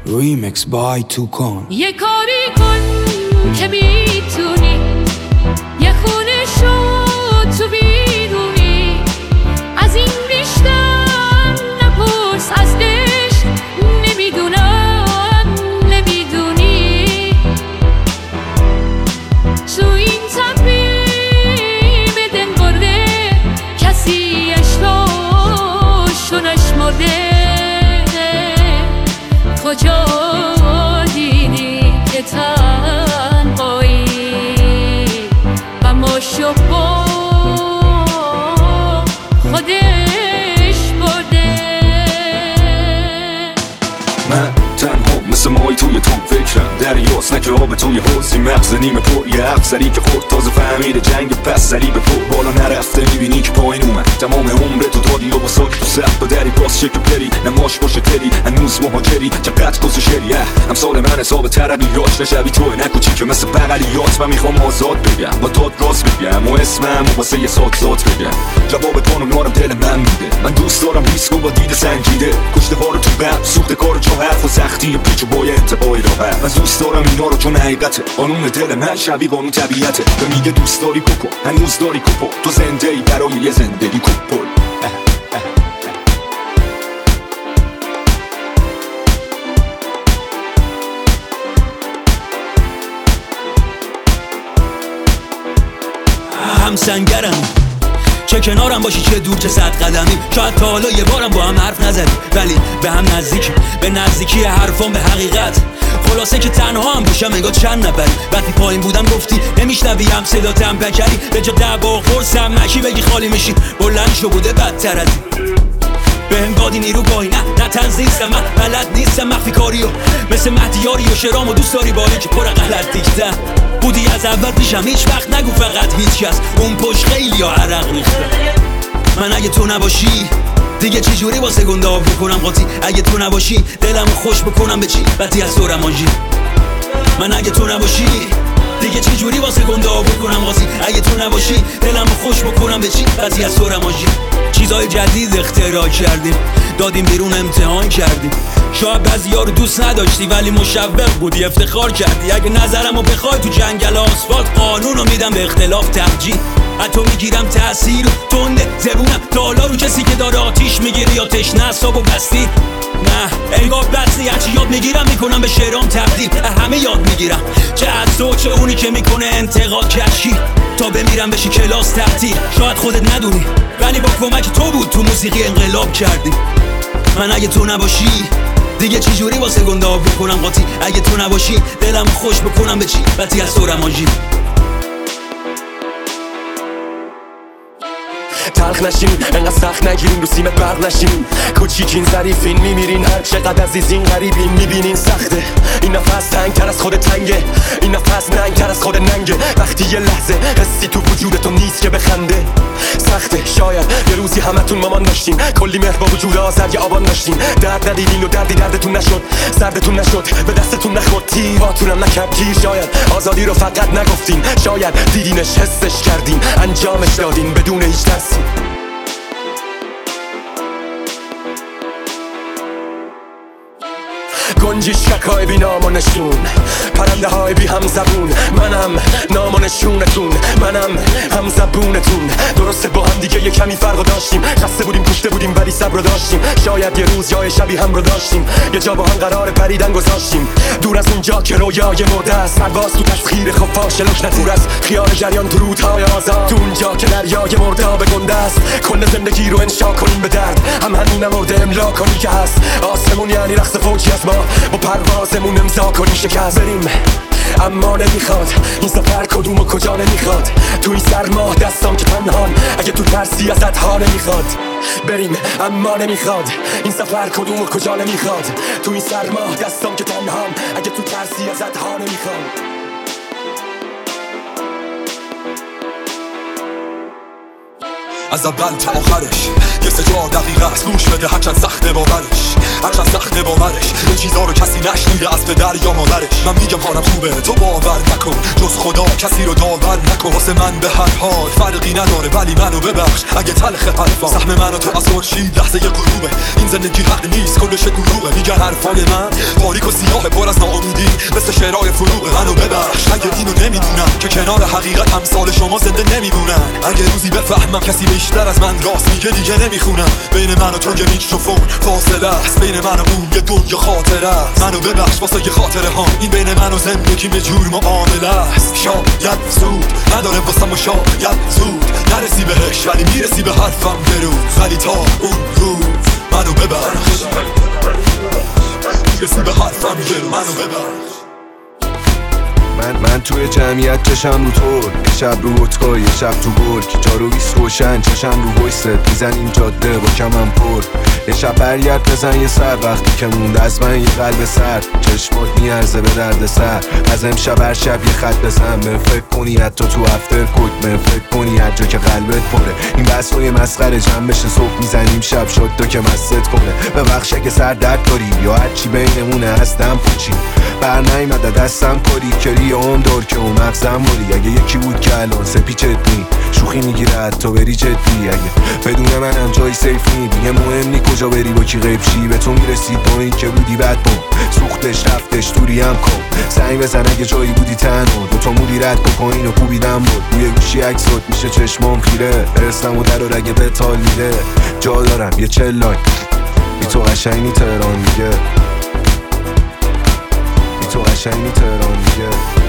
Remix by Tukan. یه کاری کن که میتونی، یه خونه شد تو بیرونی، از این بیشتر نپرس از عشق، نمیدونم نمیدونی. تو این تپیم دل برده کسی عشقاشو نشمرده. کجا دیدی که تنهایی و ماشو با خودش برده؟ من تنها مثل مایی توی تو فکرم، دریاست نکه آب توی حوضی، مغز نیمه پر یه حرف سری که خورد تازه فهمیده جنگ پس سری به پر بالا نرفته، میبینی که پایین اومد تمام عمر تو دادی و با ساک تو سخت و دری باز شکل پری نماش باشه تری هنوز مهاجری چقدر کس شریه همسال من حساب تربیات نشبی توی نکوچی که مثل بغلیات. من میخوام آزاد بگم با داد راست بگم و اسمم و واسه یه ساک ذات بگم. جواب کانو نارم دل من میده، من دوست دارم ریسکو با دید سنجیده، کشته ها رو تو بند سوخته کار چه حرف و سختی پیچ و بای انتباهی راحت. من دوست دارم اینا رو چون حقیقته، قانون دل من شبیه قانون طبیعته. به میگه دوست داری کوپو هنوز داری کوپو، تو زنده ای برای یه زندگی کوپل. هم سنگرم چه کنارم باشی چه دور چه 100 قدمی، شاید تا حالا یه بارم با هم حرف نزدیم ولی به هم نزدیکی، به نزدیکی حرفام به حقیقت. خلاصه که تنها هم باشم انگار چند نفری، وقتی پایین بودم گفتی نمیشنویم صداتم بکری، به جا دعوا و قرصم نشی بگی خالی میشی، بلند شو بوده بدتر از این. بهم دادی نیرو گاهی نه تنظیستم، من بلد نیستم مخفی کاریو مثل مهدیاری و شرامو دوست داری بالی که پر غلط دیگتن بودی از اول پیشم، هیچ وقت نگو فقط هیچ کس اون پشت خیلی ها عرق ریختن. من اگه تو نباشی دیگه چی جوری واسه گنده آب بکنم قاطی، اگه تو نباشی دلمو خوش بکنم به چی بدی از دورم آنجی. من اگه تو نباشی دیگه چی جوری واسه گنده آب بکنم قاطی، اگه تو نباشی دلمو خوش بکنم به چی بدی از دورم آنجی. چیزای جدید اختراع کردیم دادیم بیرون امتحان کردیم، شاید بعضیا رو دوست نداشتی ولی مشوق بودی افتخار کردی. اگه نظرمو بخوای تو جنگل آسفالت قانونو میدم به اختلاف ترجیح، حتی میگیرم تأثیر و تنده زبونم تا حالا رو کسی که داره آتیش میگیری یا تشنه اعصابو بستی. نه انگار بستی هرچی یاد میگیرم میکنم به شعرام تبدیل، همه یاد میگیرم چه از تو چه اونی که میکنه انتقاد کشی، تا بمیرم بشی کلاس تعطیل. شاید خودت ندونی ولی با کمک تو بود تو موسیقی انقلاب کردی. من اگه تو نباشی دیگه چی جوری واسه گنده آب بکنم قاطی، اگه تو نباشی دلم خوش بکنم به چی بدی از دورم آنجی. تلخ نشین انقدر سخت نگیرین رو سیمت برق نشین، کوچیکین ظریفین میمیرین هر چقدر عزیزین غریبین میبینین سخته این نفس تنگ تر از خود تنگه، این نفس ننگ تر از خود ننگه، وقتی یه لحظه حسی تو وجودتون نیست که بخنده. سخته شاید یه روزی همتون مامان داشتین، کلی مهر با وجود آزر یه آبان داشتین، درد ندیدین و دردی دردتون نشد، سردتون نشد به دستتون نخورد، تیراتونم نکرد گیر. شاید آزادی رو فقط نگفتین، شاید دیدینش حسش کردین انجامش دادین بدون هیچ ترسی. گنجشک های بی نام و نشون، پرنده های بی هم زبون، منم نام و نشونتون، منم هم زبونتون. درسته با هم دیگه یه کمی فرق داشتیم، خسته بودیم کشته بودیم ولی صبر داشتیم، شاید یه روز یا شبی هم رو داشتیم، یه جا با هم قرار پریدن گذاشتیم، دور از اونجا که رویای مرده است، پرواز تو تسخیر خب فاشلش نتور است، خیال جریان تو رودهای آزاد، تو اونجا که دریای مرده به گنده است، کل زندگی رو انشا کنیم به درد، هم همین مرده املا کنی که هست، آسمون یعنی رقص فوجی از ما، با پروازمون امضا کنی شکست بریم. اما نمیخواد این سفر کدوم و کجا نمیخواد، تو این سرما دستام که تنهان، اگه تو ترسی ازت ها نمیخواد بریم. اما نمیخواد این سفر کدوم و کجا نمیخواد، تو این سرما دستام که تنهان، اگه تو ترسی ازت ها نمیخواد. از اول تا آخرش یه 3-4 دقیقه است گوش بده هرچند سخت باورش یه چیزا رو کسی نشنیده از پدر یا مادرش. من میگم حالم خوبه تو باور نکن، جز خدا کسی رو داور نکن. واسه من به هر حال فرقی نداره ولی منو ببخش اگه تلخ حرفام. سهم منو تو از خورشید لحظه غروبه، این زندگی حق نیست کلش دروغه. میگن حرفای من تاریک و سیاه پر از ناامیدی مثل شعرهای فروغه. منو ببخش اگه اینو نمیدونم که کنار حقیقت امثال شما زنده نمیمونن. اگه روزی بفهمم کسی بیشتر از من راست میگه دیگه نمیخونم. بین من و تو یه میکروفون فاصله است، بین من و اون یه دنیا خاطره است. منو ببخش واسه یه خاطره ها، این بین من و زندگی یه جور معامله است. شاید زود نداره واسم و شاید زود نرسی بهش ولی میرسی به حرفم بروز. ولی تا اون روز منو ببخش، میرسی به حرفم بروز. منو ببخش. من توی جمعیت چشم رو طور، یه شب رو اتکا یه شب تو برک. جارویس روشن چشم رو ویست میزنیم جاده با کمم پر. یه شب برگرد بزن یه سر وقتی که موند از من یه قلب سر. چشمات میارزه به درد سر، از امشب هر شب یه خط بزن. من فکر کنی حتی تو افتر کد، من فکر کنی هر جا که قلبت پره. این بحثای مسخره جمع بشه صبح میزنیم شب شد تا که مست کنه. ببخش اگه سر درد داری یا هرچی بینمونه هستم پوچی. بر نیمده دستم کاری کری اون دور که اون مغزم باری. اگه یکی بود که الان سپیچت نی شوخی میگیره حتی بری جدی. اگه بدون منم جای سیف نی دیگه مهم نی کجا بری با کی غیب شی. به تو میرسید با این که بودی بد بام سوختش رفتش دوری هم کن. سعی بزن اگه جایی بودی تنها دوتا مولی رد بکنین و کوبیدم بود. روی گوشی عکسات میشه چشمام خیره. برسم و در و رگه به تال میده. جا دارم یه چلای بی تو قشنگی تهران میگه، بی تو قشنگی تهران میگه.